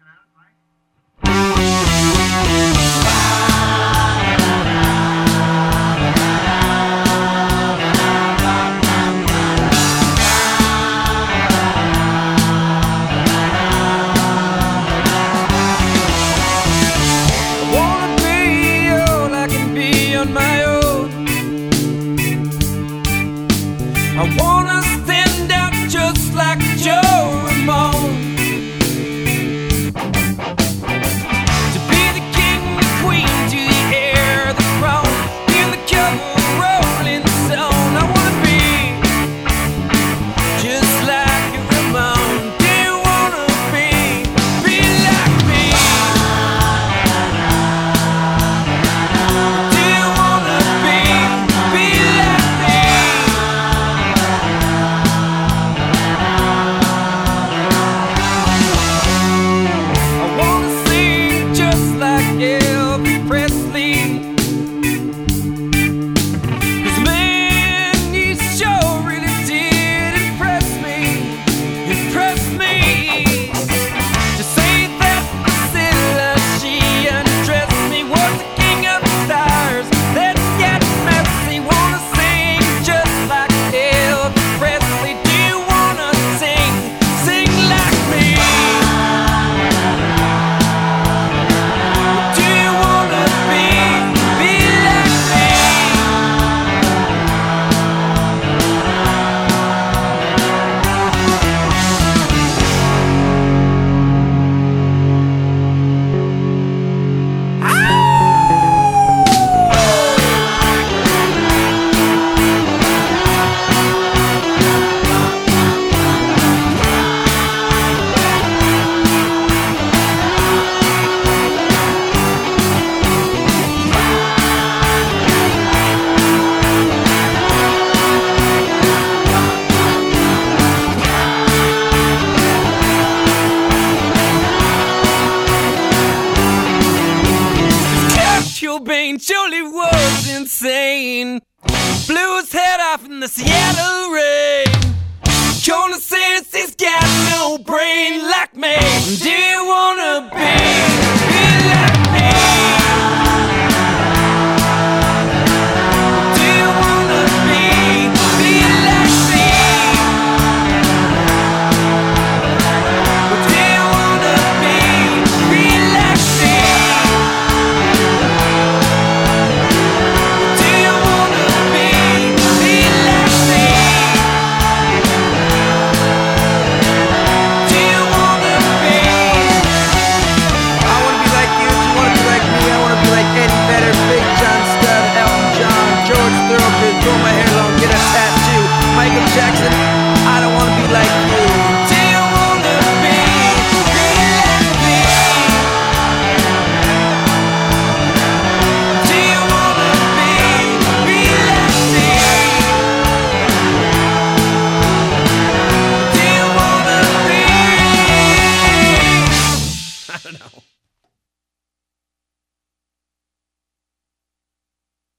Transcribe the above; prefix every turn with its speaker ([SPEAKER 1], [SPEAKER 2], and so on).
[SPEAKER 1] I wanna stand out just like Joe Ramone, to be the king, the queen, to the heir, the throne, in the cover, rolling stone. I wanna be just like Ramone. Do you wanna be like me? Do you wanna be like me? Elvis Presley, 'cause man, you sure really did impress me, to say that Priscilla, she undressed me, was the king of the stars that got messy. Wanna sing just like Elvis Presley. Do you wanna sing like me? Cobain surely was insane. Blew his head off in the Seattle rain. Gonna say he's got no brain like me. Do you wanna be